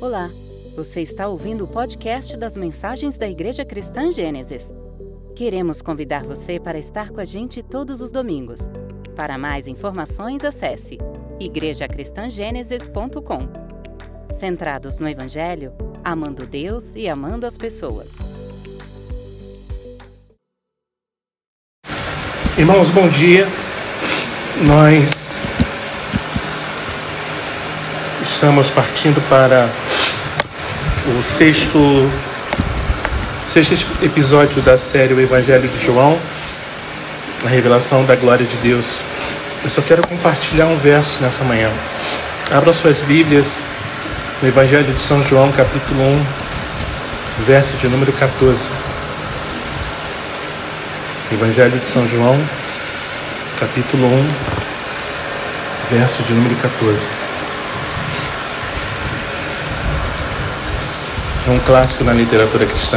Olá, você está ouvindo o podcast das mensagens da Igreja Cristã Gênesis. Queremos convidar você para estar com a gente todos os domingos. Para mais informações, acesse igrejacristangênesis.com. Centrados no Evangelho, amando Deus e amando as pessoas. Irmãos, bom dia. Nós estamos partindo para o sexto episódio da série O Evangelho de João, a revelação da glória de Deus. Eu só quero compartilhar um verso nessa manhã. Abram suas Bíblias no Evangelho de São João, capítulo 1, verso de número 14. Evangelho de São João, capítulo 1, verso de número 14. É um clássico na literatura cristã.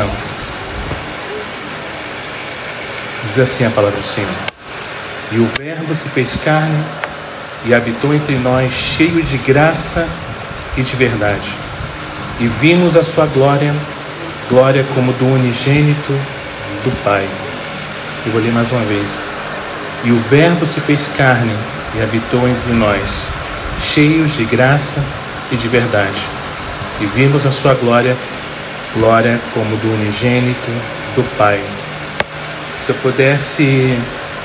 Diz assim a palavra do Senhor: E o Verbo se fez carne e habitou entre nós, cheio de graça e de verdade. E vimos a sua glória, glória como do unigênito do Pai. Eu vou ler mais uma vez. E o Verbo se fez carne e habitou entre nós, cheios de graça e de verdade. E vimos a sua glória, glória como do unigênito do Pai. Se eu pudesse,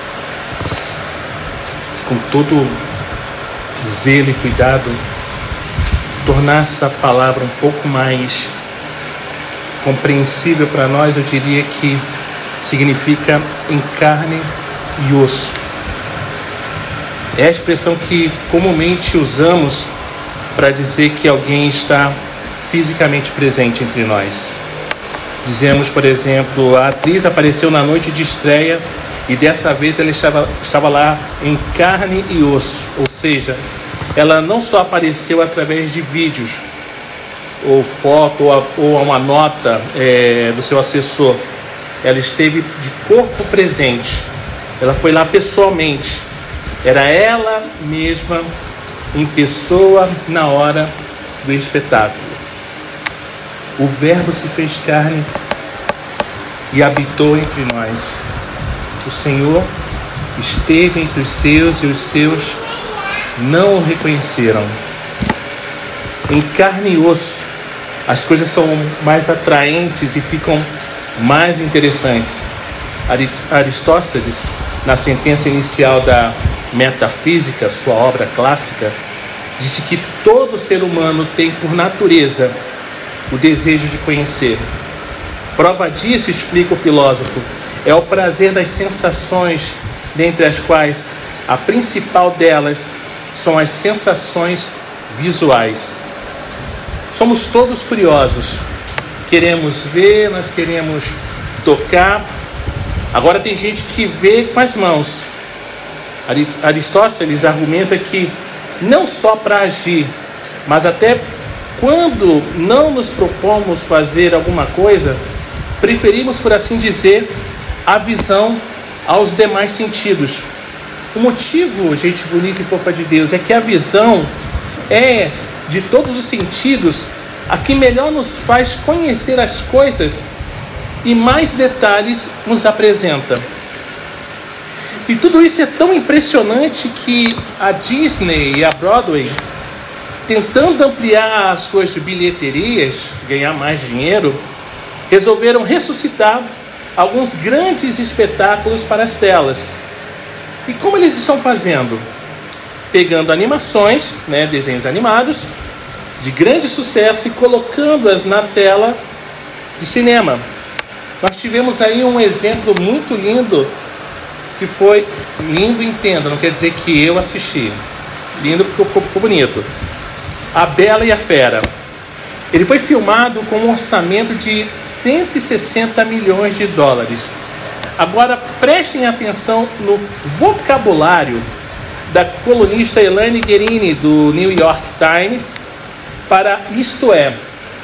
com todo zelo e cuidado, tornar essa palavra um pouco mais compreensível para nós, eu diria que significa em carne e osso. É a expressão que comumente usamos para dizer que alguém está fisicamente presente entre nós. Dizemos, por exemplo, a atriz apareceu na noite de estreia e dessa vez ela estava lá em carne e osso. Ou seja, ela não só apareceu através de vídeos, ou foto, ou uma nota do seu assessor. Ela esteve de corpo presente. Ela foi lá pessoalmente. Era ela mesma em pessoa na hora do espetáculo. O Verbo se fez carne e habitou entre nós. O Senhor esteve entre os seus e os seus não o reconheceram. Em carne e osso, as coisas são mais atraentes e ficam mais interessantes. Aristóteles, na sentença inicial da Metafísica, sua obra clássica, disse que todo ser humano tem por natureza o desejo de conhecer. Prova disso, explica o filósofo, é o prazer das sensações, dentre as quais a principal delas são as sensações visuais. Somos todos curiosos. Queremos ver, nós queremos tocar. Agora tem gente que vê com as mãos. Aristóteles argumenta que não só para agir, mas até quando não nos propomos fazer alguma coisa, preferimos, por assim dizer, a visão aos demais sentidos. O motivo, gente bonita e fofa de Deus, é que a visão é, de todos os sentidos, a que melhor nos faz conhecer as coisas e mais detalhes nos apresenta. E tudo isso é tão impressionante que a Disney e a Broadway, tentando ampliar as suas bilheterias, ganhar mais dinheiro, resolveram ressuscitar alguns grandes espetáculos para as telas. E como eles estão fazendo? Pegando animações, desenhos animados, de grande sucesso e colocando-as na tela de cinema. Nós tivemos aí um exemplo muito lindo, que foi lindo, entenda, não quer dizer que eu assisti. Lindo porque ficou bonito. A Bela e a Fera. Ele foi filmado com um orçamento de 160 milhões de dólares. Agora prestem atenção no vocabulário da colunista Elaine Guerini, do New York Times, para isto é: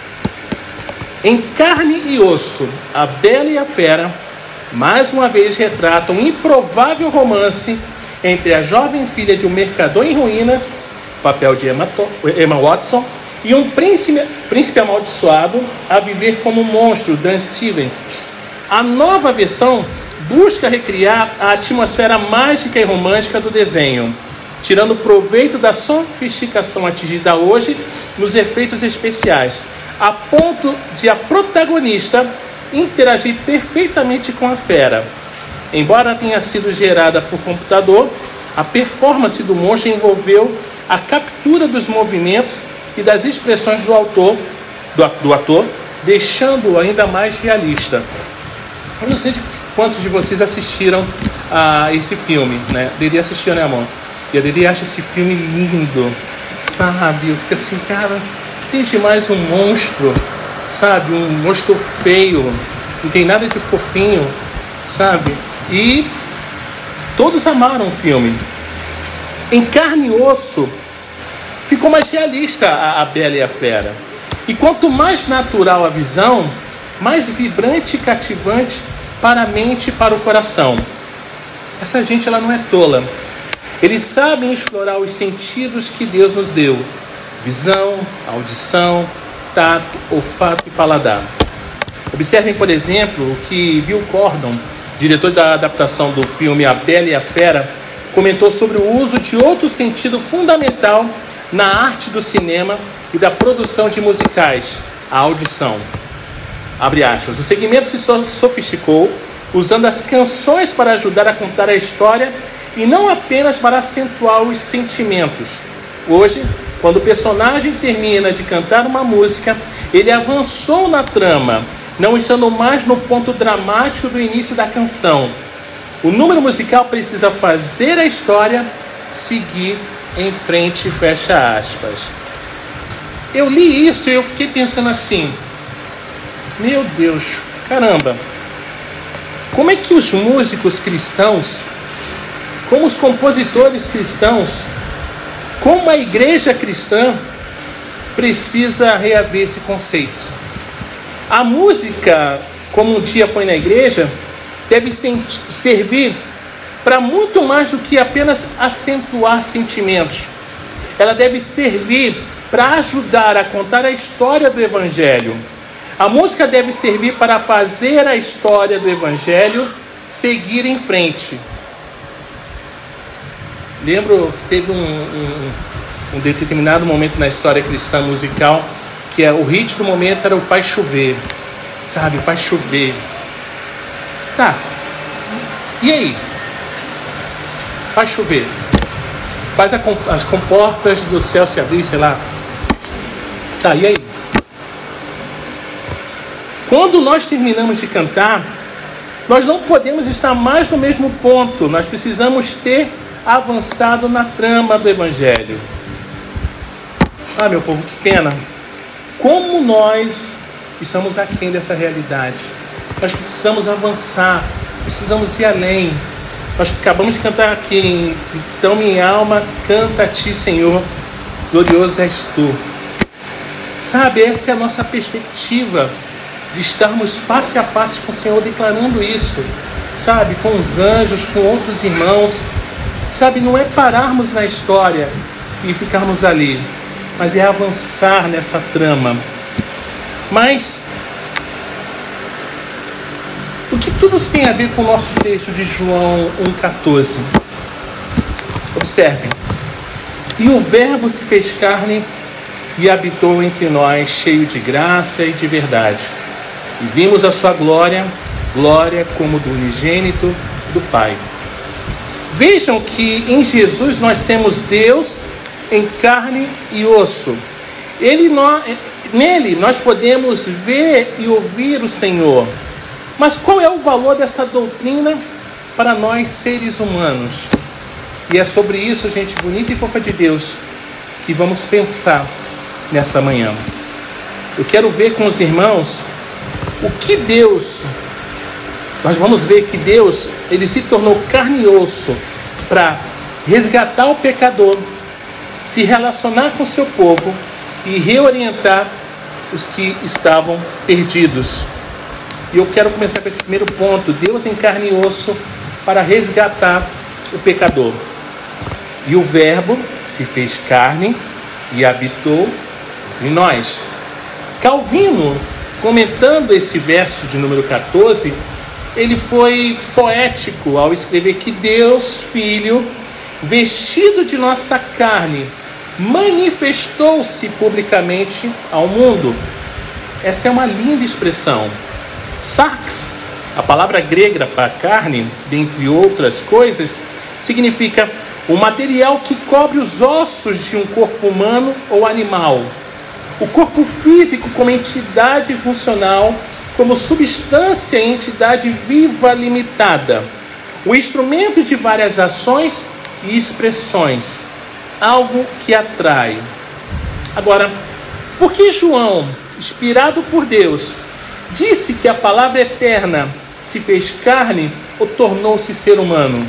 em carne e osso, a Bela e a Fera mais uma vez retratam um improvável romance entre a jovem filha de um mercador em ruínas, papel de Emma Watson, e um príncipe amaldiçoado a viver como um monstro, Dan Stevens. A nova versão busca recriar a atmosfera mágica e romântica do desenho, tirando proveito da sofisticação atingida hoje nos efeitos especiais, a ponto de a protagonista interagir perfeitamente com a fera. Embora tenha sido gerada por computador, a performance do monstro envolveu a captura dos movimentos e das expressões do ator, deixando-o ainda mais realista. Eu não sei de quantos de vocês assistiram a esse filme, né? A Dede assistiu, né, amor? E a Dede acha esse filme lindo, sabe? Eu fico assim, cara, tem demais um monstro, sabe? Um monstro feio, não tem nada de fofinho, sabe? E todos amaram o filme. Em carne e osso, ficou mais realista a Bela e a Fera. E quanto mais natural a visão, mais vibrante e cativante para a mente e para o coração. Essa gente, ela não é tola. Eles sabem explorar os sentidos que Deus nos deu: visão, audição, tato, olfato e paladar. Observem, por exemplo, o que Bill Condon, diretor da adaptação do filme A Bela e a Fera, comentou sobre o uso de outro sentido fundamental na arte do cinema e da produção de musicais: a audição. Abre aspas. O segmento se sofisticou, usando as canções para ajudar a contar a história e não apenas para acentuar os sentimentos. Hoje, quando o personagem termina de cantar uma música, ele avançou na trama, não estando mais no ponto dramático do início da canção. O número musical precisa fazer a história seguir em frente, fecha aspas. Eu li isso e eu fiquei pensando assim: meu Deus, caramba, como é que os músicos cristãos, como os compositores cristãos, como a igreja cristã precisa reaver esse conceito? A música, como um dia foi na igreja, deve servir para muito mais do que apenas acentuar sentimentos. Ela deve servir para ajudar a contar a história do Evangelho. A música deve servir para fazer a história do Evangelho seguir em frente. Lembro que teve um determinado momento na história cristã musical que o hit do momento era o Faz Chover. Sabe, faz chover. Tá. E aí? Faz chover. Faz as comportas do céu se abrir, sei lá. Tá, e aí? Quando nós terminamos de cantar, nós não podemos estar mais no mesmo ponto. Nós precisamos ter avançado na trama do Evangelho. Ah, meu povo, que pena. Como nós estamos aquém dessa realidade. Nós precisamos avançar, precisamos ir além. Nós acabamos de cantar aqui: então minha alma canta a ti, Senhor, glorioso és tu. Sabe, essa é a nossa perspectiva, de estarmos face a face com o Senhor, declarando isso, sabe, com os anjos, com outros irmãos, sabe, não é pararmos na história e ficarmos ali, mas é avançar nessa trama. Mas o que tudo isso tem a ver com o nosso texto de João 1,14? Observem: e o Verbo se fez carne e habitou entre nós, cheio de graça e de verdade. E vimos a sua glória, glória como do unigênito do Pai. Vejam que em Jesus nós temos Deus em carne e osso. Nele nós podemos ver e ouvir o Senhor. Mas qual é o valor dessa doutrina para nós seres humanos? E é sobre isso, gente bonita e fofa de Deus, que vamos pensar nessa manhã. Eu quero ver com os irmãos o que Deus, nós vamos ver que Deus, ele se tornou carne e osso para resgatar o pecador, se relacionar com o seu povo e reorientar os que estavam perdidos. E eu quero começar com esse primeiro ponto: Deus em carne e osso para resgatar o pecador. E o Verbo se fez carne e habitou em nós. Calvino, comentando esse verso de número 14, ele foi poético ao escrever que Deus, Filho, vestido de nossa carne, manifestou-se publicamente ao mundo. Essa é uma linda expressão. Sarx, a palavra grega para carne, dentre outras coisas, significa o material que cobre os ossos de um corpo humano ou animal. O corpo físico como entidade funcional, como substância e entidade viva limitada. O instrumento de várias ações e expressões. Algo que atrai. Agora, por que João, inspirado por Deus, disse que a palavra eterna se fez carne ou tornou-se ser humano?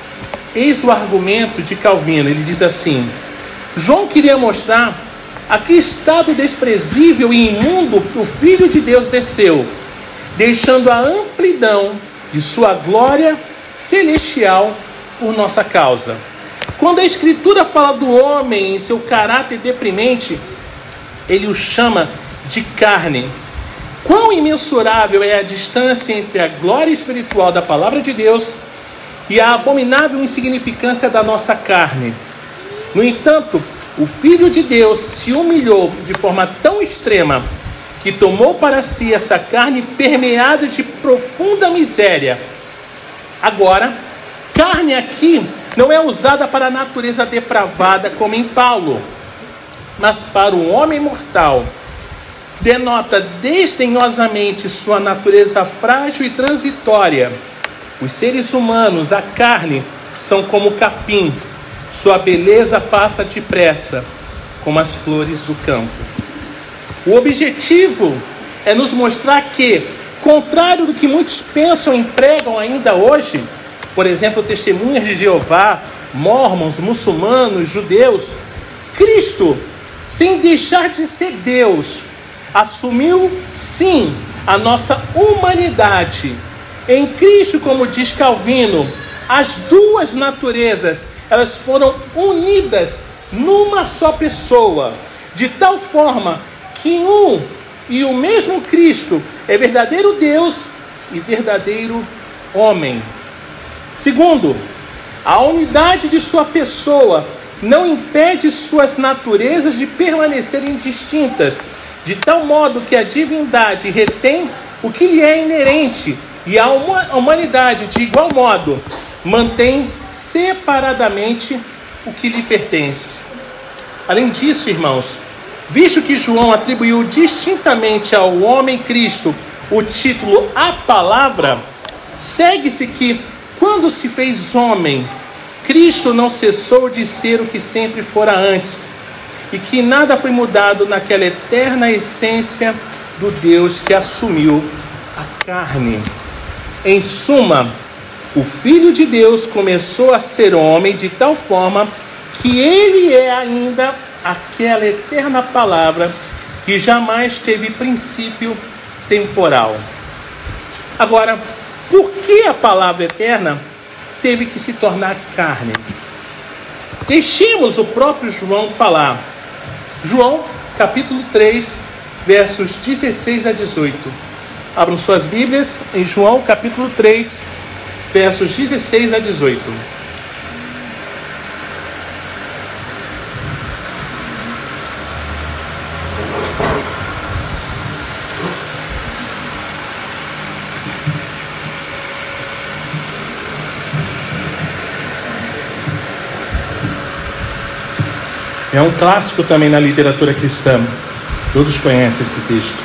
Eis o argumento de Calvino. Ele diz assim: João queria mostrar a que estado desprezível e imundo o Filho de Deus desceu, deixando a amplidão de sua glória celestial por nossa causa. Quando a Escritura fala do homem em seu caráter deprimente, ele o chama de carne. Quão imensurável é a distância entre a glória espiritual da palavra de Deus e a abominável insignificância da nossa carne. No entanto, o Filho de Deus se humilhou de forma tão extrema que tomou para si essa carne permeada de profunda miséria. Agora, carne aqui não é usada para a natureza depravada como em Paulo, mas para o homem mortal. Denota desdenhosamente sua natureza frágil e transitória. Os seres humanos, a carne, são como capim. Sua beleza passa depressa, como as flores do campo. O objetivo é nos mostrar que, contrário do que muitos pensam e pregam ainda hoje, por exemplo, testemunhas de Jeová, mórmons, muçulmanos, judeus, Cristo, sem deixar de ser Deus, assumiu sim a nossa humanidade. Em Cristo, como diz Calvino, as duas naturezas, elas foram unidas numa só pessoa, de tal forma que um e o mesmo Cristo é verdadeiro Deus e verdadeiro homem. Segundo, a unidade de sua pessoa não impede suas naturezas de permanecerem distintas, de tal modo que a divindade retém o que lhe é inerente e a humanidade, de igual modo, mantém separadamente o que lhe pertence. Além disso, irmãos, visto que João atribuiu distintamente ao homem Cristo o título A Palavra, segue-se que, quando se fez homem, Cristo não cessou de ser o que sempre fora antes, e que nada foi mudado naquela eterna essência do Deus que assumiu a carne. Em suma, o Filho de Deus começou a ser homem de tal forma que ele é ainda aquela eterna palavra que jamais teve princípio temporal. Agora, por que a palavra eterna teve que se tornar carne? Deixemos o próprio João falar. João, capítulo 3, versos 16 a 18. Abram suas Bíblias em João, capítulo 3, versos 16 a 18. É um clássico também na literatura cristã. Todos conhecem esse texto.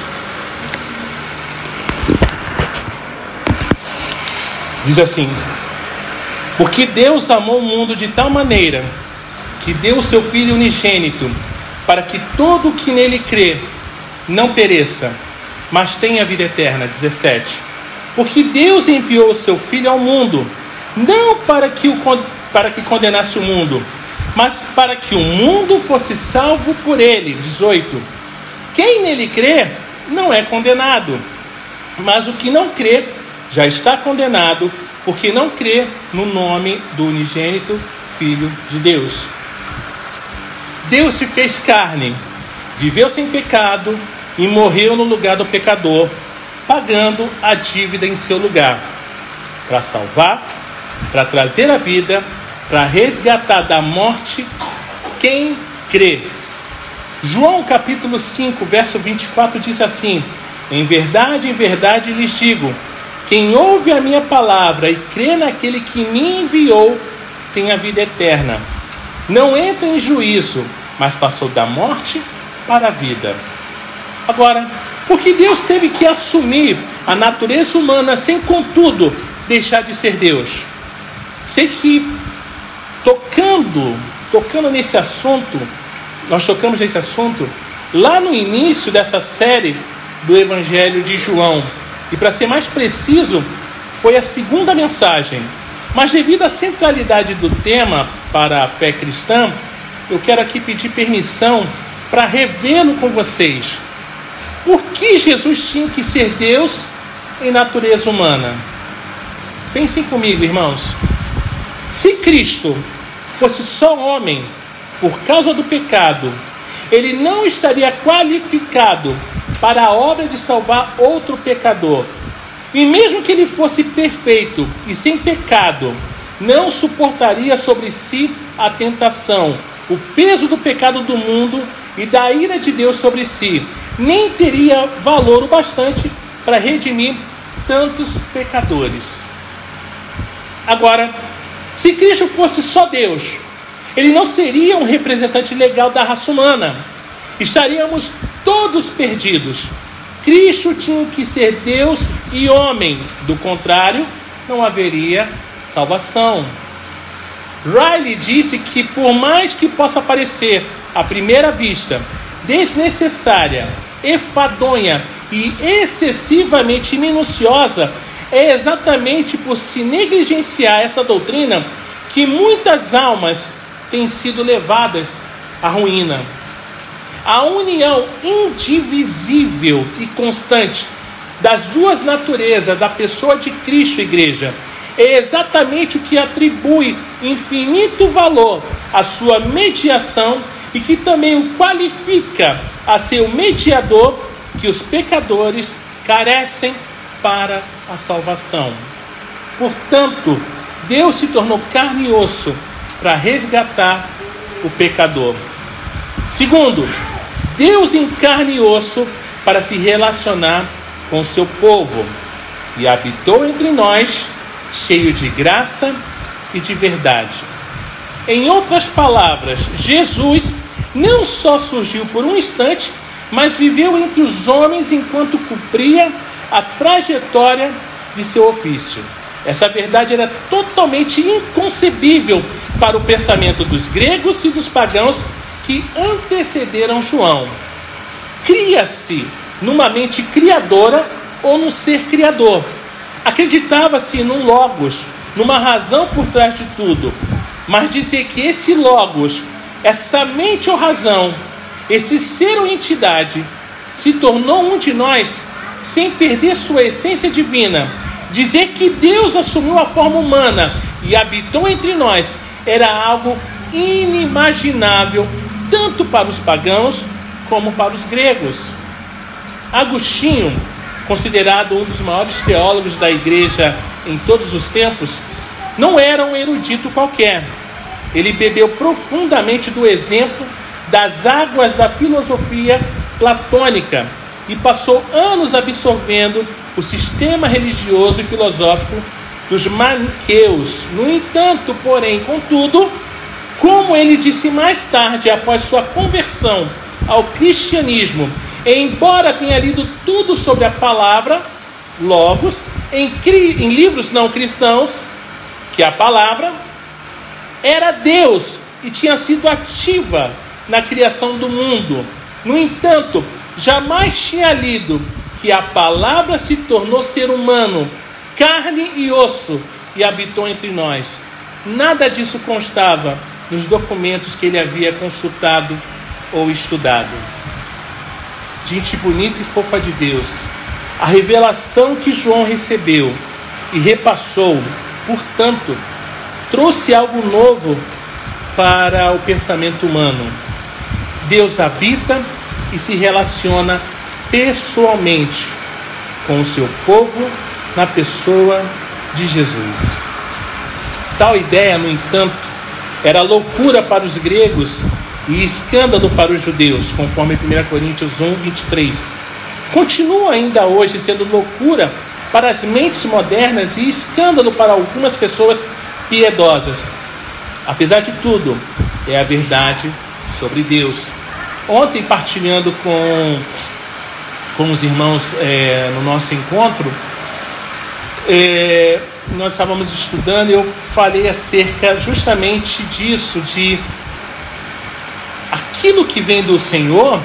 Diz assim: porque Deus amou o mundo de tal maneira que deu o seu Filho unigênito, para que todo o que nele crê não pereça, mas tenha vida eterna. 17. Porque Deus enviou o seu Filho ao mundo, não para que condenasse o mundo, mas para que o mundo fosse salvo por ele. 18. Quem nele crê não é condenado, mas o que não crê já está condenado, porque não crê no nome do unigênito Filho de Deus. Deus se fez carne viveu sem pecado e morreu no lugar do pecador, pagando a dívida em seu lugar, para salvar, para trazer a vida, para resgatar da morte quem crê. João capítulo 5, verso 24 diz assim: em verdade lhes digo, quem ouve a minha palavra e crê naquele que me enviou, tem a vida eterna. Não entra em juízo, mas passou da morte para a vida. Agora, por que Deus teve que assumir a natureza humana sem, contudo, deixar de ser Deus? Sei que tocando nesse assunto, nós tocamos nesse assunto lá no início dessa série do Evangelho de João. E para ser mais preciso, foi a segunda mensagem. Mas devido à centralidade do tema para a fé cristã, eu quero aqui pedir permissão para revê-lo com vocês. Por que Jesus tinha que ser Deus em natureza humana? Pensem comigo, irmãos. Se Cristo fosse só homem, por causa do pecado, ele não estaria qualificado para a obra de salvar outro pecador. E mesmo que ele fosse perfeito e sem pecado, não suportaria sobre si a tentação, o peso do pecado do mundo e da ira de Deus sobre si, nem teria valor o bastante para redimir tantos pecadores. Agora, se Cristo fosse só Deus, ele não seria um representante legal da raça humana. Estaríamos todos perdidos. Cristo tinha que ser Deus e homem. Do contrário, não haveria salvação. Riley disse que por mais que possa parecer, à primeira vista, desnecessária, enfadonha e excessivamente minuciosa, é exatamente por se negligenciar essa doutrina que muitas almas têm sido levadas à ruína. A união indivisível e constante das duas naturezas da pessoa de Cristo, igreja, é exatamente o que atribui infinito valor à sua mediação e que também o qualifica a ser o mediador que os pecadores carecem para a salvação. Portanto, Deus se tornou carne e osso para resgatar o pecador. Segundo, Deus em carne e osso para se relacionar com seu povo e habitou entre nós, cheio de graça e de verdade. Em outras palavras, Jesus não só surgiu por um instante, mas viveu entre os homens enquanto cumpria a trajetória de seu ofício. Essa verdade era totalmente inconcebível para o pensamento dos gregos e dos pagãos que antecederam João. Cria-se numa mente criadora ou num ser criador. Acreditava-se num logos, numa razão por trás de tudo. Mas dizer que esse logos, essa mente ou razão, esse ser ou entidade, se tornou um de nós sem perder sua essência divina, dizer que Deus assumiu a forma humana e habitou entre nós, era algo inimaginável, tanto para os pagãos como para os gregos. Agostinho, considerado um dos maiores teólogos da igreja em todos os tempos, não era um erudito qualquer. Ele bebeu profundamente do exemplo das águas da filosofia platônica e passou anos absorvendo o sistema religioso e filosófico dos maniqueus. No entanto, porém, contudo, como ele disse mais tarde, após sua conversão ao cristianismo, embora tenha lido tudo sobre a palavra logos em livros não cristãos, que a palavra era Deus e tinha sido ativa na criação do mundo. No entanto, jamais tinha lido que a palavra se tornou ser humano, carne e osso, e habitou entre nós. Nada disso constava nos documentos que ele havia consultado ou estudado. Gente bonita e fofa de Deus, a revelação que João recebeu e repassou, portanto, trouxe algo novo para o pensamento humano. Deus habita e se relaciona pessoalmente com o seu povo na pessoa de Jesus. Tal ideia, no entanto, era loucura para os gregos e escândalo para os judeus, conforme 1 Coríntios 1:23. Continua ainda hoje sendo loucura para as mentes modernas e escândalo para algumas pessoas piedosas. Apesar de tudo, é a verdade sobre Deus. Ontem, partilhando com os irmãos no nosso encontro, nós estávamos estudando e eu falei acerca justamente disso, de aquilo que vem do Senhor,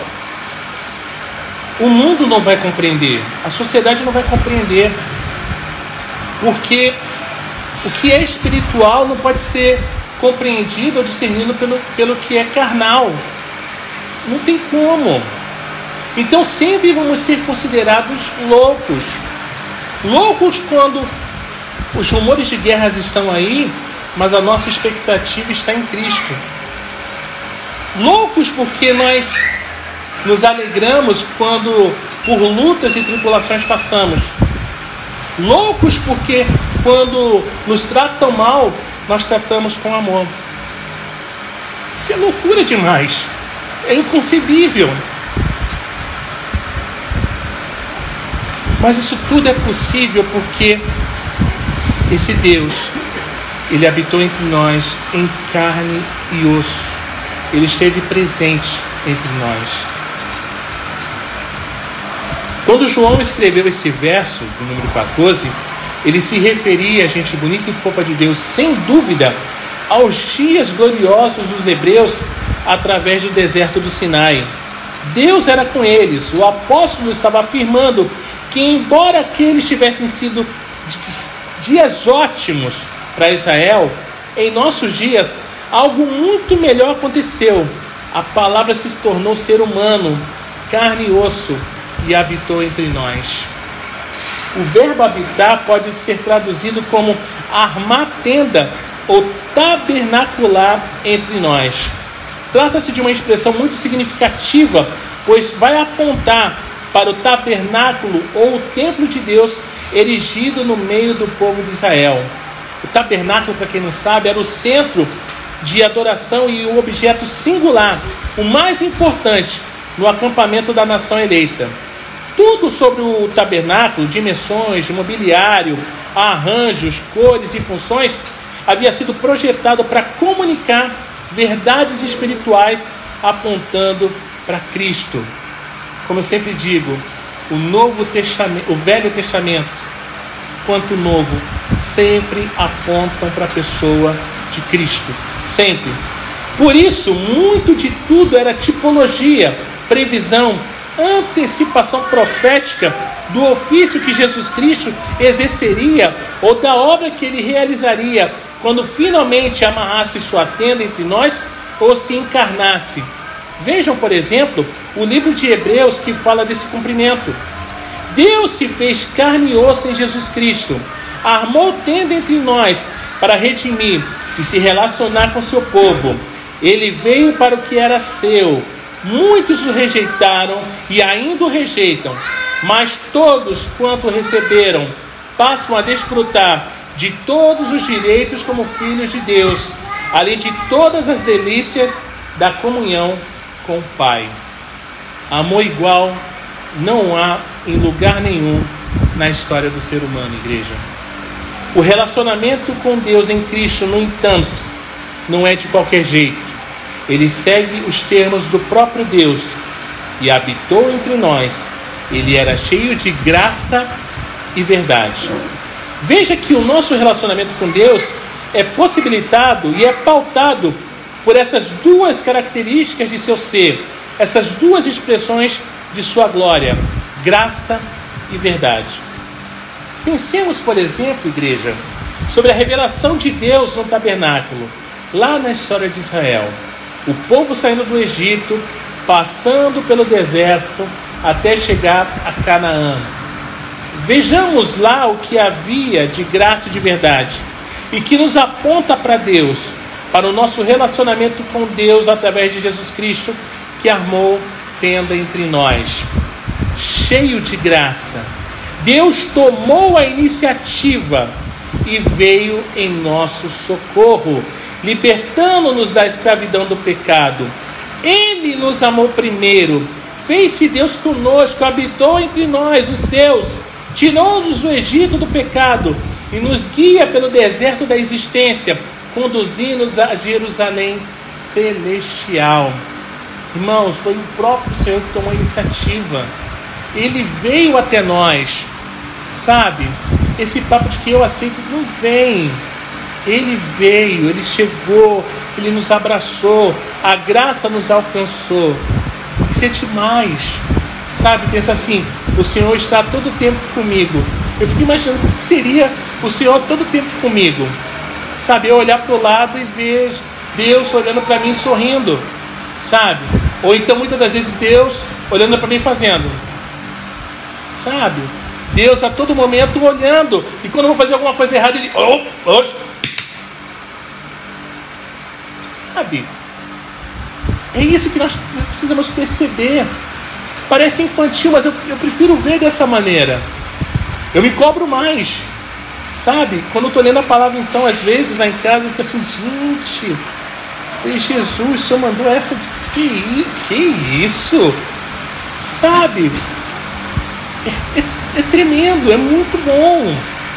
o mundo não vai compreender, a sociedade não vai compreender, porque o que é espiritual não pode ser compreendido ou discernido pelo que é carnal. Não tem como. Então sempre vamos ser considerados loucos. Loucos quando os rumores de guerras estão aí, mas a nossa expectativa está em Cristo. Loucos porque nós nos alegramos quando por lutas e tribulações passamos. Loucos porque quando nos tratam mal, nós tratamos com amor. Isso é loucura demais. É inconcebível. Mas isso tudo é possível porque esse Deus, Ele habitou entre nós em carne e osso. Ele esteve presente entre nós. Quando João escreveu esse verso, do número 14, ele se referia, gente bonita e fofa de Deus, sem dúvida, aos dias gloriosos dos hebreus através do deserto do Sinai. Deus era com eles. O apóstolo estava afirmando que, embora aqueles tivessem sido dias ótimos para Israel, em nossos dias algo muito melhor aconteceu. A palavra se tornou ser humano, carne e osso, e habitou entre nós. O verbo habitar pode ser traduzido como armar tenda ou tabernacular entre nós. Trata-se de uma expressão muito significativa, pois vai apontar para o tabernáculo ou o templo de Deus erigido no meio do povo de Israel. O tabernáculo, para quem não sabe, era o centro de adoração e o objeto singular, o mais importante no acampamento da nação eleita. Tudo sobre o tabernáculo, dimensões, mobiliário, arranjos, cores e funções, havia sido projetado para comunicar verdades espirituais apontando para Cristo. Como eu sempre digo, o Velho Testamento quanto o Novo sempre apontam para a pessoa de Cristo, sempre. Por isso, muito de tudo era tipologia, previsão, antecipação profética do ofício que Jesus Cristo exerceria ou da obra que ele realizaria quando finalmente amarrasse sua tenda entre nós ou se encarnasse. Vejam, por exemplo, o livro de Hebreus que fala desse cumprimento. Deus se fez carne e osso em Jesus Cristo, armou tenda entre nós para redimir e se relacionar com seu povo. Ele veio para o que era seu. Muitos o rejeitaram e ainda o rejeitam, mas todos quanto o receberam passam a desfrutar de todos os direitos como filhos de Deus, além de todas as delícias da comunhão com o Pai. Amor igual não há em lugar nenhum na história do ser humano, igreja. O relacionamento com Deus em Cristo, no entanto, não é de qualquer jeito. Ele segue os termos do próprio Deus e habitou entre nós. Ele era cheio de graça e verdade. Veja que o nosso relacionamento com Deus é possibilitado e é pautado por essas duas características de seu ser, essas duas expressões de sua glória, graça e verdade. Pensemos, por exemplo, igreja, sobre a revelação de Deus no tabernáculo, lá na história de Israel. O povo saindo do Egito, passando pelo deserto, até chegar a Canaã. Vejamos lá o que havia de graça e de verdade, e que nos aponta para Deus, para o nosso relacionamento com Deus através de Jesus Cristo, que armou tenda entre nós, cheio de graça. Deus tomou a iniciativa e veio em nosso socorro, libertando-nos da escravidão do pecado. Ele nos amou primeiro, fez-se Deus conosco, habitou entre nós, os seus, tirou-nos do Egito do pecado e nos guia pelo deserto da existência, conduzindo-nos a Jerusalém celestial. Irmãos, foi o próprio Senhor que tomou a iniciativa. Ele veio até nós, sabe? Esse papo de que eu aceito não vem. Ele veio, ele chegou, ele nos abraçou, a graça nos alcançou. Isso é demais, sabe? Pensa assim, o Senhor está todo o tempo comigo. Eu fico imaginando o que seria o Senhor todo o tempo comigo, sabe? Eu olhar para o lado e ver Deus olhando para mim sorrindo, sabe? Ou então muitas das vezes Deus olhando para mim fazendo, sabe? Deus a todo momento olhando, e quando eu vou fazer alguma coisa errada ele sabe? É isso que nós precisamos perceber. Parece infantil, mas eu prefiro ver dessa maneira. Eu me cobro mais, sabe? Quando eu estou lendo a palavra, então, às vezes lá em casa eu fico assim, gente, foi Jesus, o Senhor mandou essa, que isso? Sabe? É tremendo, é muito bom.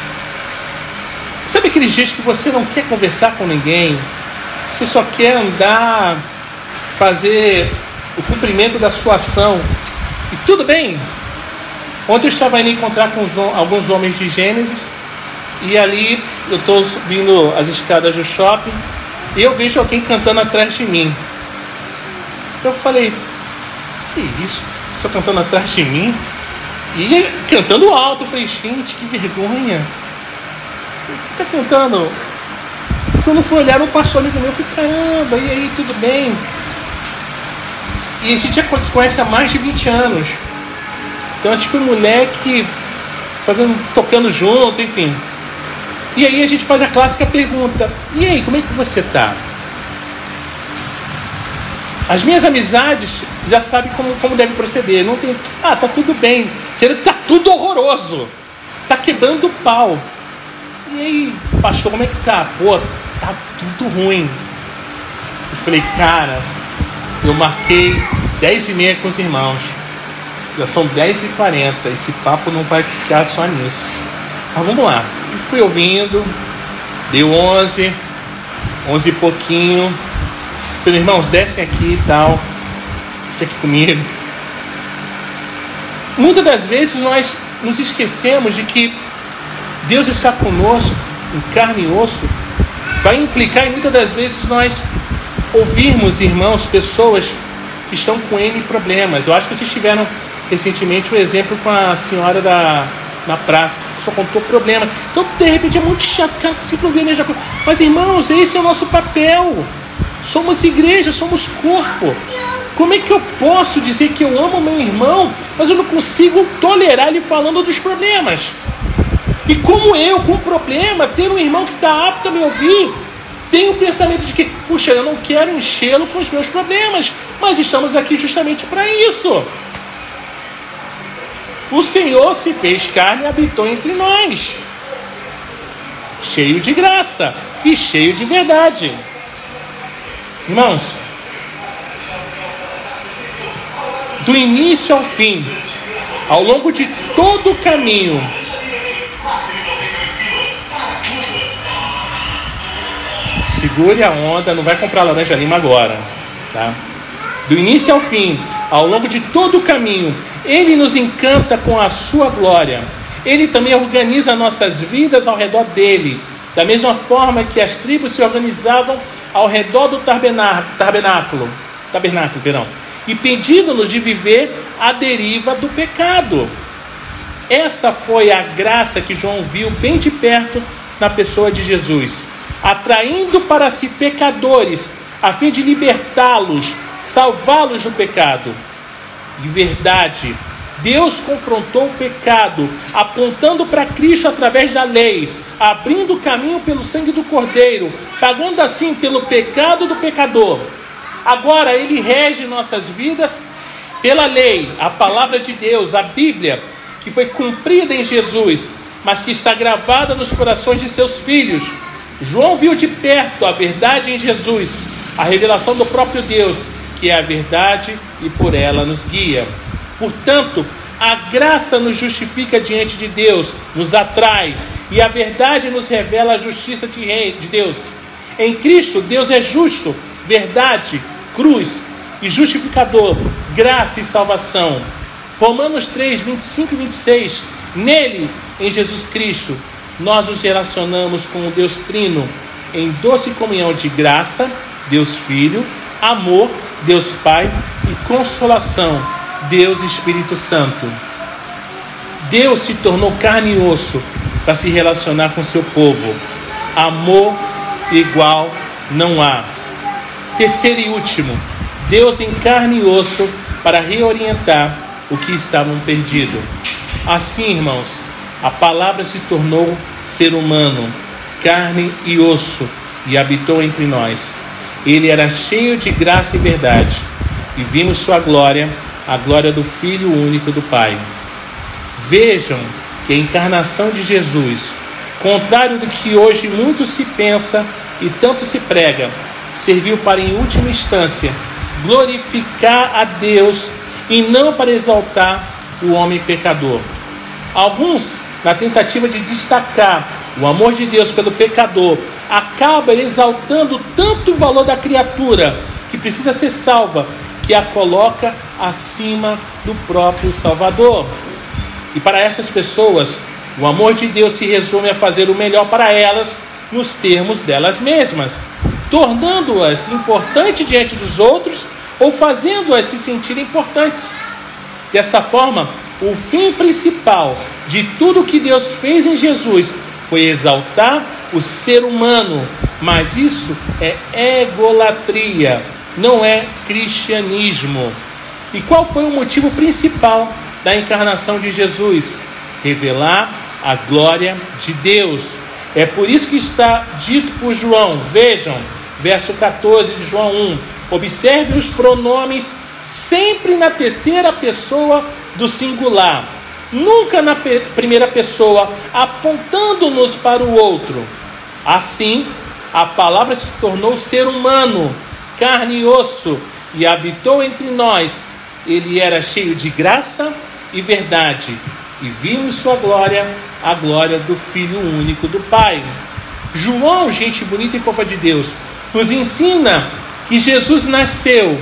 Sabe aqueles dias que você não quer conversar com ninguém? Você só quer andar, fazer o cumprimento da sua ação. E tudo bem. Ontem eu estava indo encontrar com alguns homens de Gênesis. E ali eu estou subindo as escadas do shopping. E eu vejo alguém cantando atrás de mim. Eu falei, que isso? Só cantando atrás de mim? E cantando alto. Eu falei, gente, que vergonha. O que está cantando? Quando eu fui olhar, um pastor amigo meu, eu falei, caramba, e aí, tudo bem? E a gente já se conhece há mais de 20 anos. Então a gente foi moleque, tocando junto, enfim. E aí a gente faz a clássica pergunta, e aí, como é que você tá? As minhas amizades já sabem como deve proceder. Não tem, tá tudo bem. Sendo que tá tudo horroroso. Tá quebrando o pau. E aí, pastor, como é que tá? Pô, tá tudo ruim. Eu falei, cara, eu marquei 10h30 com os irmãos. Já são 10h40. Esse papo não vai ficar só nisso. Mas vamos lá. E fui ouvindo. Deu 11 e pouquinho. Falei, irmãos, descem aqui e tal. Fica aqui comigo. Muitas das vezes nós nos esquecemos de que Deus está conosco em carne e osso. Vai implicar em muitas das vezes nós ouvirmos, irmãos, pessoas que estão com N problemas. Eu acho que vocês tiveram recentemente um exemplo com a senhora na praça, que só contou problema. Então, de repente, é muito chato, cara, que se planeja. Mas, irmãos, esse é o nosso papel. Somos igreja, somos corpo. Como é que eu posso dizer que eu amo meu irmão, mas eu não consigo tolerar ele falando dos problemas? E como eu, com problema, ter um irmão que está apto a me ouvir, tem o pensamento de que, puxa, eu não quero enchê-lo com os meus problemas, mas estamos aqui justamente para isso. O Senhor se fez carne e habitou entre nós, cheio de graça e cheio de verdade. Irmãos, do início ao fim, ao longo de todo o caminho, segure a onda, não vai comprar laranja lima agora, tá? Do início ao fim, ao longo de todo o caminho, Ele nos encanta com a sua glória. Ele também organiza nossas vidas ao redor dele, da mesma forma que as tribos se organizavam ao redor do tabernáculo, impedindo-nos de viver à deriva do pecado. Essa foi a graça que João viu bem de perto na pessoa de Jesus, atraindo para si pecadores, a fim de libertá-los, salvá-los do pecado. De verdade, Deus confrontou o pecado, apontando para Cristo através da lei, abrindo o caminho pelo sangue do Cordeiro, pagando assim pelo pecado do pecador. Agora Ele rege nossas vidas pela lei, a palavra de Deus, a Bíblia, que foi cumprida em Jesus, mas que está gravada nos corações de seus filhos. João viu de perto a verdade em Jesus, a revelação do próprio Deus, que é a verdade e por ela nos guia. Portanto, a graça nos justifica diante de Deus, nos atrai, e a verdade nos revela a justiça de Deus. Em Cristo, Deus é justo, verdade, cruz e justificador, graça e salvação. Romanos 3, 25 e 26. Nele, em Jesus Cristo, nós nos relacionamos com o Deus Trino, em doce comunhão de graça, Deus Filho, amor, Deus Pai e consolação, Deus Espírito Santo. Deus se tornou carne e osso para se relacionar com seu povo. Amor igual não há. Terceiro e último, Deus em carne e osso para reorientar o que estavam perdido. Assim, irmãos, a palavra se tornou ser humano, carne e osso, e habitou entre nós. Ele era cheio de graça e verdade, e vimos sua glória, a glória do Filho único do Pai. Vejam que a encarnação de Jesus, contrário do que hoje muito se pensa e tanto se prega, serviu para, em última instância, glorificar a Deus e não para exaltar o homem pecador. Alguns, na tentativa de destacar o amor de Deus pelo pecador, acabam exaltando tanto o valor da criatura que precisa ser salva, que a coloca acima do próprio Salvador. E para essas pessoas, o amor de Deus se resume a fazer o melhor para elas nos termos delas mesmas, tornando-as importantes diante dos outros ou fazendo-as se sentirem importantes. Dessa forma, o fim principal de tudo que Deus fez em Jesus foi exaltar o ser humano, mas isso é egolatria, não é cristianismo. E qual foi o motivo principal da encarnação de Jesus? Revelar a glória de Deus. É por isso que está dito por João. Vejam, verso 14 de João 1. Observe os pronomes sempre na terceira pessoa do singular, nunca na primeira pessoa, apontando-nos para o outro. Assim, a palavra se tornou ser humano, carne e osso, e habitou entre nós. Ele era cheio de graça e verdade, e vimos sua glória, a glória do Filho único do Pai. João, gente bonita e fofa de Deus, nos ensina que Jesus nasceu,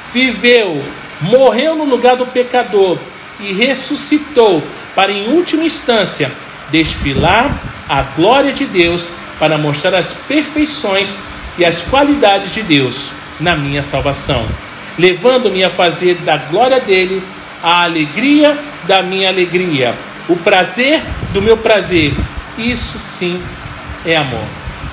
viveu, morreu no lugar do pecador e ressuscitou para, em última instância, desfilar a glória de Deus para mostrar as perfeições e as qualidades de Deus na minha salvação, levando-me a fazer da glória dele a alegria da minha alegria, o prazer do meu prazer. Isso sim é amor.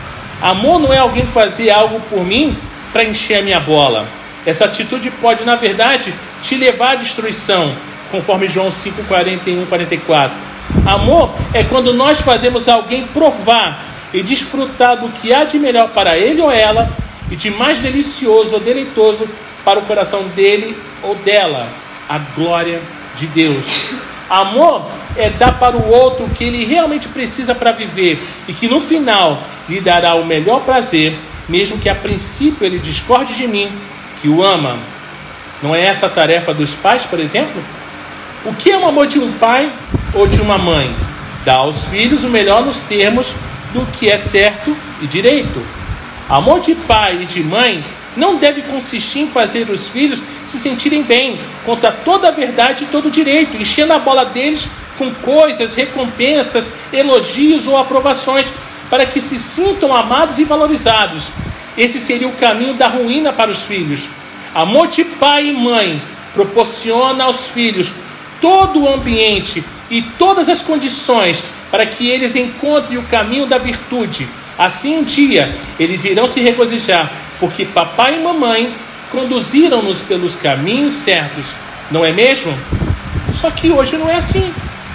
Amor não é alguém fazer algo por mim para encher a minha bola. Essa atitude pode, na verdade, te levar à destruição, conforme João 5, 41, 44. Amor é quando nós fazemos alguém provar e desfrutar do que há de melhor para ele ou ela e de mais delicioso ou deleitoso para o coração dele ou dela, a glória de Deus. Amor é dar para o outro o que ele realmente precisa para viver e que no final lhe dará o melhor prazer, mesmo que a princípio ele discorde de mim, que o ama. Não é essa a tarefa dos pais, por exemplo? O que é o amor de um pai ou de uma mãe? Dá aos filhos o melhor nos termos do que é certo e direito. Amor de pai e de mãe não deve consistir em fazer os filhos se sentirem bem, contra toda a verdade e todo o direito, enchendo a bola deles com coisas, recompensas, elogios ou aprovações, para que se sintam amados e valorizados. Esse seria o caminho da ruína para os filhos. Amor de pai e mãe proporciona aos filhos todo o ambiente e todas as condições para que eles encontrem o caminho da virtude. Assim, um dia, eles irão se regozijar, porque papai e mamãe conduziram-nos pelos caminhos certos. Não é mesmo? Só que hoje não é assim.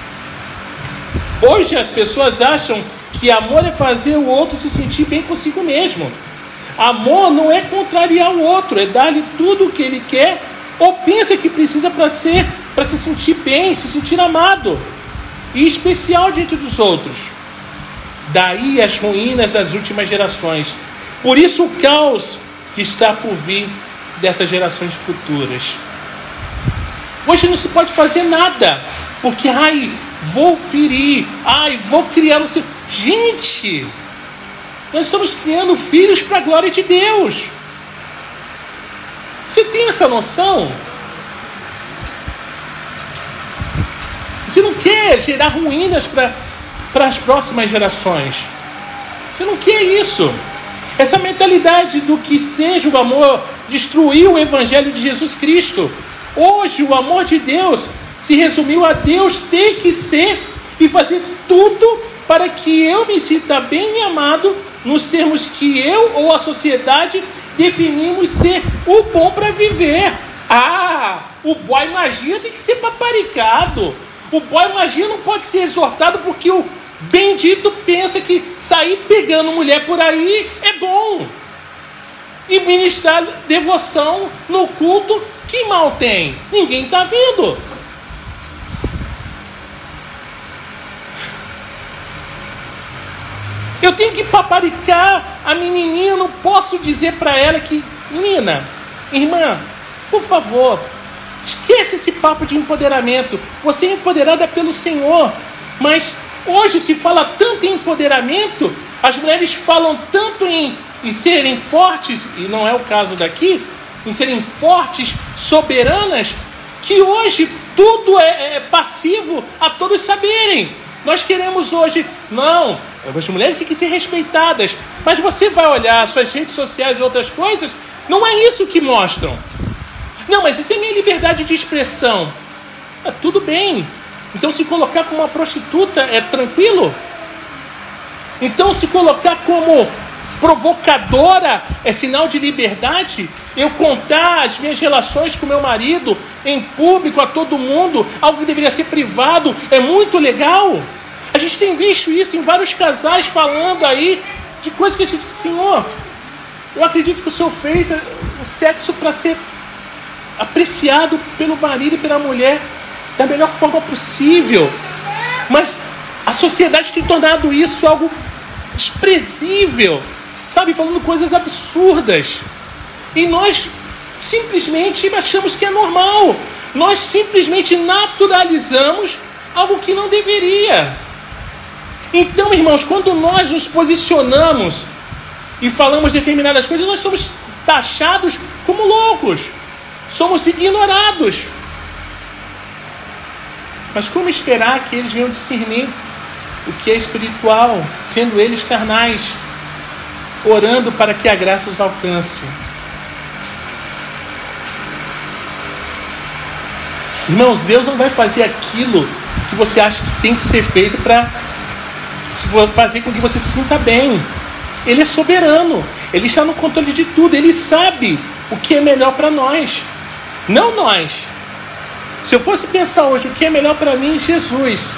Hoje as pessoas acham que amor é fazer o outro se sentir bem consigo mesmo. Amor não é contrariar o outro, é dar-lhe tudo o que ele quer ou pensa que precisa para se sentir bem, se sentir amado e especial diante dos outros. Daí as ruínas das últimas gerações. Por isso o caos que está por vir dessas gerações futuras. Hoje não se pode fazer nada, porque vou ferir, vou criar no seu... Gente, nós estamos criando filhos para a glória de Deus. Você tem essa noção? Você não quer gerar ruínas para as próximas gerações. Você não quer isso. Essa mentalidade do que seja o amor destruiu o Evangelho de Jesus Cristo. Hoje o amor de Deus se resumiu a Deus ter que ser e fazer tudo para que eu me sinta bem e amado nos termos que eu ou a sociedade definimos ser o bom para viver. O boy magia tem que ser paparicado. O boy magia não pode ser exortado porque o bendito pensa que sair pegando mulher por aí é bom. E ministrar devoção no culto, que mal tem? Ninguém está vendo. Eu tenho que paparicar a menininha, eu não posso dizer para ela que... Menina, irmã, por favor, esquece esse papo de empoderamento. Você é empoderada pelo Senhor. Mas hoje se fala tanto em empoderamento, as mulheres falam tanto em serem fortes, e não é o caso daqui, em serem fortes, soberanas, que hoje tudo é passivo a todos saberem. Nós queremos hoje... Não, as mulheres têm que ser respeitadas. Mas você vai olhar suas redes sociais e outras coisas, não é isso que mostram. Não, mas isso é minha liberdade de expressão. Tudo bem. Então se colocar como uma prostituta é tranquilo? Então se colocar como provocadora é sinal de liberdade? Eu contar as minhas relações com meu marido em público a todo mundo, algo que deveria ser privado, é muito legal? A gente tem visto isso em vários casais falando aí de coisas que a gente diz, Senhor, eu acredito que o Senhor fez o sexo para ser apreciado pelo marido e pela mulher da melhor forma possível. Mas a sociedade tem tornado isso algo desprezível, sabe? Falando coisas absurdas. E nós simplesmente achamos que é normal. Nós simplesmente naturalizamos algo que não deveria. Então, irmãos, quando nós nos posicionamos e falamos determinadas coisas, nós somos taxados como loucos. Somos ignorados. Mas como esperar que eles venham discernir o que é espiritual, sendo eles carnais, orando para que a graça os alcance? Irmãos, Deus não vai fazer aquilo que você acha que tem que ser feito para fazer com que você se sinta bem. Ele é soberano. Ele está no controle de tudo. Ele sabe o que é melhor para nós. Não nós. Se eu fosse pensar hoje o que é melhor para mim, Jesus.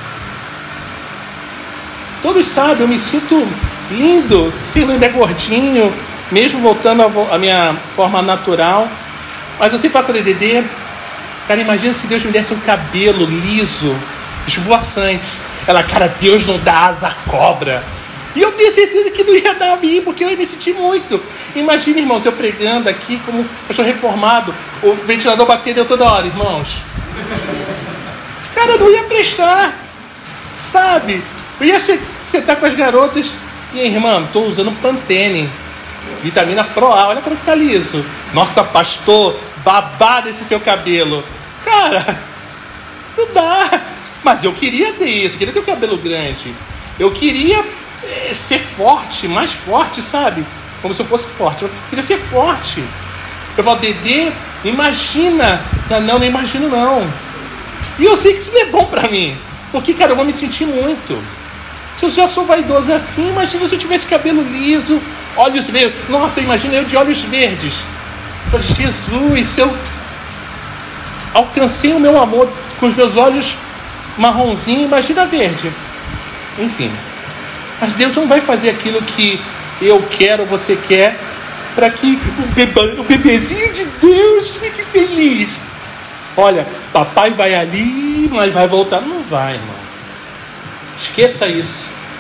Todos sabem, eu me sinto lindo, se não ainda é gordinho, mesmo voltando à minha forma natural. Mas eu sempre falo com o Dedê, cara, imagina se Deus me desse um cabelo liso, esvoaçante. Ela, cara, Deus não dá asa à cobra. E eu tenho certeza que não ia dar a mim, porque eu ia me sentir muito. Imagina, irmãos, eu pregando aqui como eu sou reformado, o ventilador batendo toda hora, irmãos. Cara, não ia prestar, sabe? Eu ia sentar com as garotas e, irmã, estou usando Pantene, vitamina Pro A, olha como que tá liso. Nossa, pastor, babado esse seu cabelo. Cara, não dá. Mas eu queria ter isso, eu queria ter o cabelo grande. Eu queria ser forte, mais forte, sabe? Como se eu fosse forte. Eu queria ser forte. Eu falo, Dedê, imagina. Não imagino não. E eu sei que isso não é bom pra mim. Porque, cara, eu vou me sentir muito. Se eu já sou vaidoso assim, imagina se eu tivesse cabelo liso, olhos verdes. Nossa, imagina eu de olhos verdes. Eu falei, Jesus, se eu alcancei o meu amor com os meus olhos marronzinho, imagina verde. Enfim. Mas Deus não vai fazer aquilo que eu quero, você quer, para que o bebezinho de Deus fique feliz. Olha, papai vai ali, mas vai voltar. Não vai, irmão. Esqueça isso.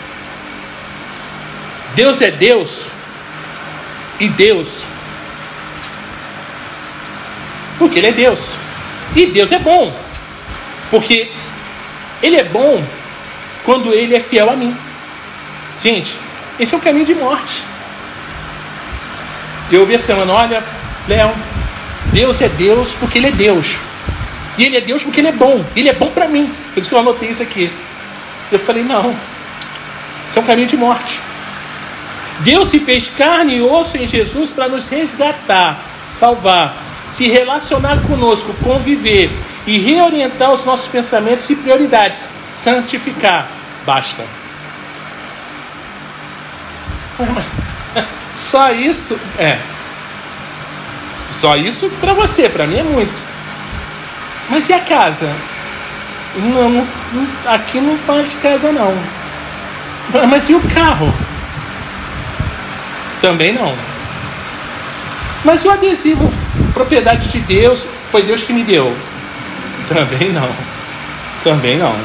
Deus é Deus. E Deus, porque Ele é Deus. E Deus é bom, porque Ele é bom quando Ele é fiel a mim. Gente, esse é um caminho de morte. Eu ouvi essa semana, olha, Léo, Deus é Deus porque Ele é Deus. E Ele é Deus porque Ele é bom. Ele é bom para mim. Por isso que eu anotei isso aqui. Eu falei, não, isso é um caminho de morte. Deus se fez carne e osso em Jesus para nos resgatar, salvar, se relacionar conosco, conviver e reorientar os nossos pensamentos e prioridades, santificar. Basta. Só isso? Só isso para você, para mim é muito. Mas e a casa? Não, aqui não faz casa não. Mas e o carro? Também não. Mas e o adesivo, propriedade de Deus, foi Deus que me deu? Também não. Também não.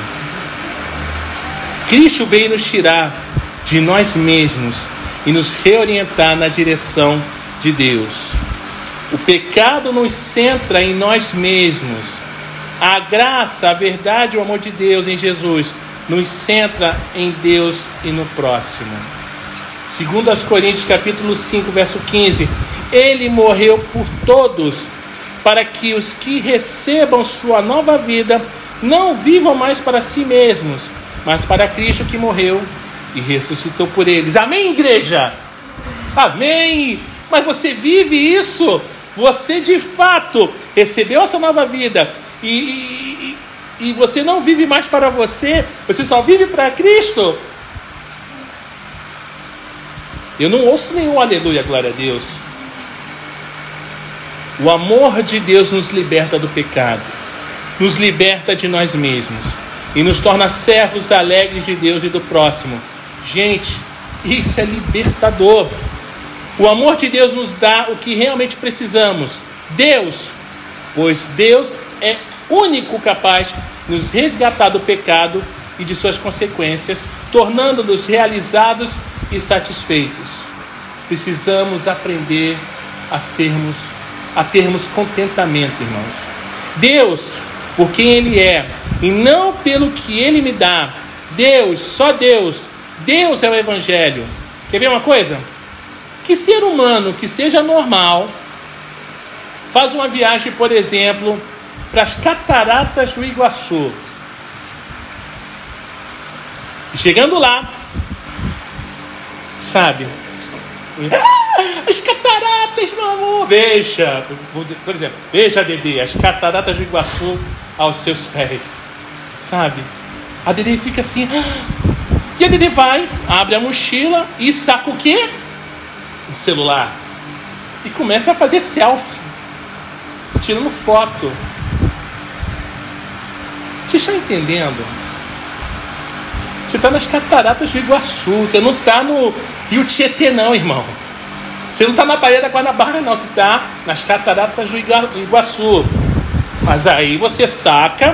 Cristo veio nos tirar de nós mesmos e nos reorientar na direção de Deus. O pecado nos centra em nós mesmos. A graça, a verdade e o amor de Deus em Jesus nos centra em Deus e no próximo. Segundo aos Coríntios, capítulo 5, verso 15, Ele morreu por todos, para que os que recebam sua nova vida não vivam mais para si mesmos, mas para Cristo que morreu e ressuscitou por eles. Amém, igreja? Amém! Mas você vive isso? Você de fato recebeu essa nova vida e você não vive mais para você, você só vive para Cristo? Eu não ouço nenhum aleluia, glória a Deus. O amor de Deus nos liberta do pecado, nos liberta de nós mesmos e nos torna servos alegres de Deus e do próximo. Gente, isso é libertador. O amor de Deus nos dá o que realmente precisamos. Pois Deus é único capaz de nos resgatar do pecado e de suas consequências, tornando-nos realizados e satisfeitos. Precisamos aprender a termos contentamento, irmãos. Deus, por quem Ele é, e não pelo que Ele me dá. Só Deus é o Evangelho. Quer ver uma coisa? Que ser humano que seja normal faz uma viagem, por exemplo, para as cataratas do Iguaçu. E chegando lá, sabe? As cataratas, meu amor! Veja, por exemplo, veja, Dedê, as cataratas do Iguaçu aos seus pés. Sabe? A Dedê fica assim. E a Dedê vai, abre a mochila e saca o quê? O celular. E começa a fazer selfie, tirando foto. Você está entendendo? Você está nas cataratas do Iguaçu. Você não está no Rio Tietê não, irmão. Você não está na Baía da Guanabara não. Você está nas cataratas do Iguaçu. Mas aí você saca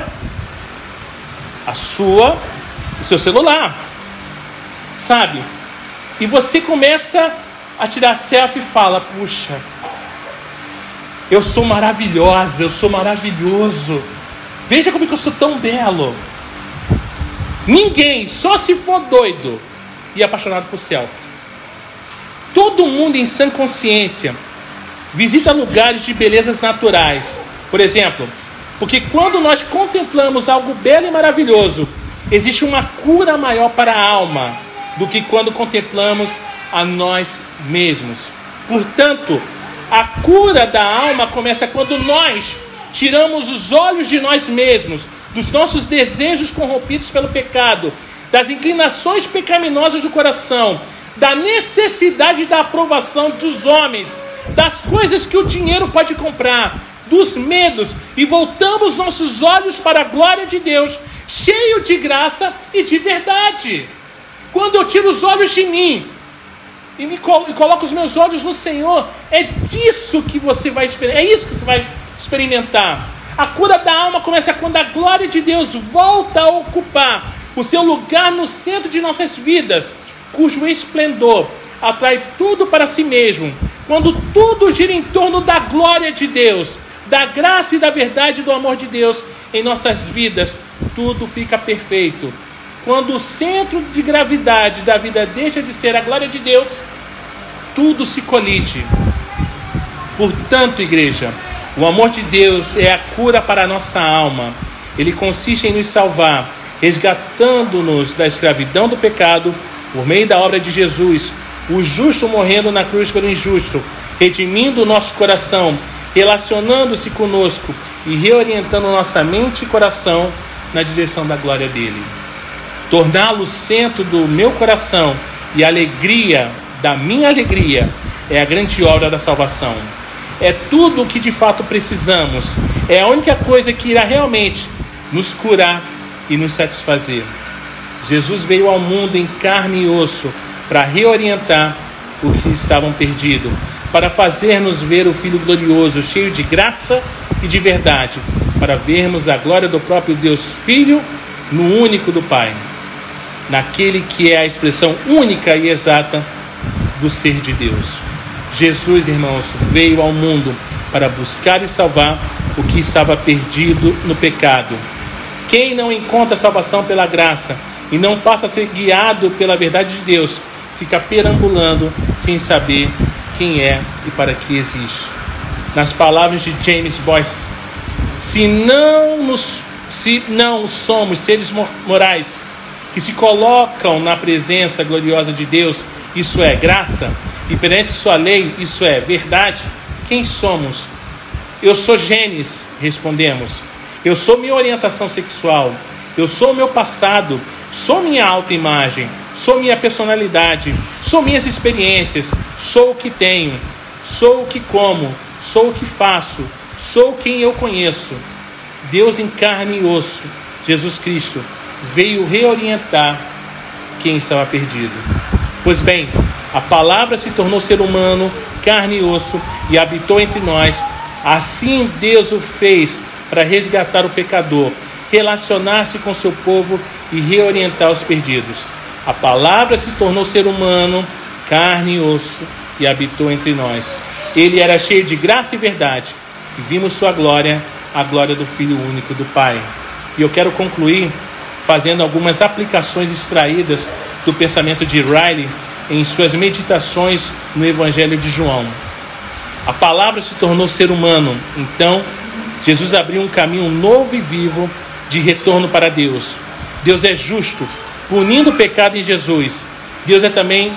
o seu celular, sabe? E você começa a tirar selfie e fala: puxa, eu sou maravilhosa, eu sou maravilhoso. Veja como que eu sou tão belo. Ninguém, só se for doido e apaixonado por selfie. Todo mundo em sã consciência visita lugares de belezas naturais. Por exemplo, porque quando nós contemplamos algo belo e maravilhoso, existe uma cura maior para a alma do que quando contemplamos a nós mesmos. Portanto, a cura da alma começa quando nós tiramos os olhos de nós mesmos, dos nossos desejos corrompidos pelo pecado, das inclinações pecaminosas do coração, da necessidade da aprovação dos homens, das coisas que o dinheiro pode comprar, dos medos, e voltamos nossos olhos para a glória de Deus, cheio de graça e de verdade. Quando eu tiro os olhos de mim e coloco os meus olhos no Senhor, é disso que você vai experimentar. É isso que você vai experimentar. A cura da alma começa quando a glória de Deus volta a ocupar o seu lugar no centro de nossas vidas, cujo esplendor atrai tudo para si mesmo. Quando tudo gira em torno da glória de Deus, da graça e da verdade do amor de Deus em nossas vidas, tudo fica perfeito. Quando o centro de gravidade da vida deixa de ser a glória de Deus, tudo se colide. Portanto, igreja, o amor de Deus é a cura para a nossa alma. Ele consiste em nos salvar, resgatando-nos da escravidão do pecado por meio da obra de Jesus, o justo morrendo na cruz pelo injusto, redimindo o nosso coração, relacionando-se conosco e reorientando nossa mente e coração na direção da glória dele. Torná-lo centro do meu coração e a alegria da minha alegria é a grande obra da salvação. É tudo o que de fato precisamos. É a única coisa que irá realmente nos curar e nos satisfazer. Jesus veio ao mundo em carne e osso para reorientar o que estavam perdidos, para fazer-nos ver o Filho glorioso, cheio de graça e de verdade, para vermos a glória do próprio Deus Filho no único do Pai, naquele que é a expressão única e exata do ser de Deus. Jesus, irmãos, veio ao mundo para buscar e salvar o que estava perdido no pecado. Quem não encontra salvação pela graça e não passa a ser guiado pela verdade de Deus, fica perambulando sem saber quem é e para que existe. Nas palavras de James Boyce, se não somos seres morais que se colocam na presença gloriosa de Deus, isso é graça, e perante sua lei, isso é verdade, quem somos? Eu sou Gênesis, respondemos. Eu sou minha orientação sexual, eu sou o meu passado, sou minha autoimagem, sou minha personalidade, sou minhas experiências, sou o que tenho, sou o que como, sou o que faço, sou quem eu conheço. Deus em carne e osso, Jesus Cristo, veio reorientar quem estava perdido. Pois bem, a palavra se tornou ser humano, carne e osso, e habitou entre nós. Assim Deus o fez para resgatar o pecador, relacionar-se com seu povo e reorientar os perdidos. A palavra se tornou ser humano, carne e osso, e habitou entre nós. Ele era cheio de graça e verdade, e vimos sua glória, a glória do Filho único do Pai. E eu quero concluir fazendo algumas aplicações extraídas do pensamento de Riley em suas meditações no Evangelho de João. A palavra se tornou ser humano, então Jesus abriu um caminho novo e vivo de retorno para Deus. Deus é justo, punindo o pecado em Jesus. Deus é também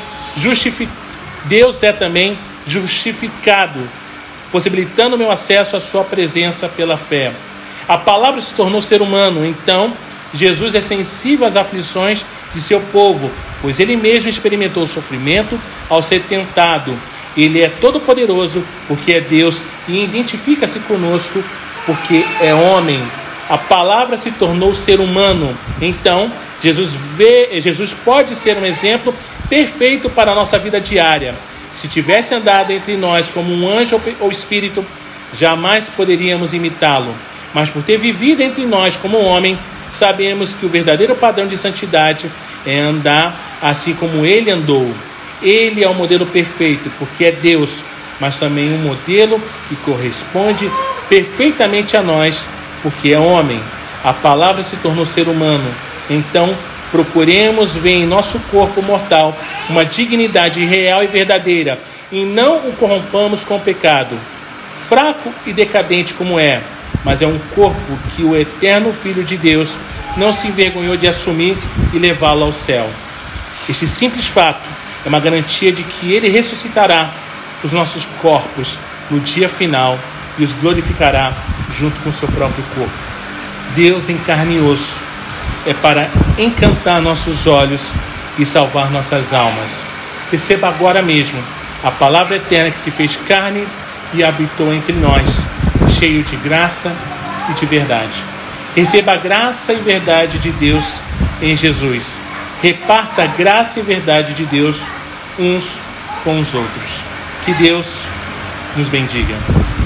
justificado, possibilitando meu acesso à sua presença pela fé. A palavra se tornou ser humano, então Jesus é sensível às aflições de seu povo, pois ele mesmo experimentou o sofrimento ao ser tentado. Ele é todo-poderoso porque é Deus e identifica-se conosco porque é homem. A palavra se tornou ser humano, então Jesus pode ser um exemplo perfeito para a nossa vida diária. Se tivesse andado entre nós como um anjo ou espírito, jamais poderíamos imitá-lo. Mas por ter vivido entre nós como um homem, sabemos que o verdadeiro padrão de santidade é andar assim como ele andou. Ele é o modelo perfeito, porque é Deus, mas também um modelo que corresponde perfeitamente a nós, porque é homem. A palavra se tornou ser humano. Então, procuremos ver em nosso corpo mortal uma dignidade real e verdadeira, e não o corrompamos com o pecado, fraco e decadente como é, mas é um corpo que o eterno Filho de Deus não se envergonhou de assumir e levá-lo ao céu. Este simples fato é uma garantia de que ele ressuscitará os nossos corpos no dia final e os glorificará junto com o seu próprio corpo. Deus em carne e osso é para encantar nossos olhos e salvar nossas almas. Receba agora mesmo a palavra eterna que se fez carne e habitou entre nós, cheio de graça e de verdade. Receba a graça e verdade de Deus em Jesus. Reparta a graça e verdade de Deus uns com os outros. Que Deus nos bendiga.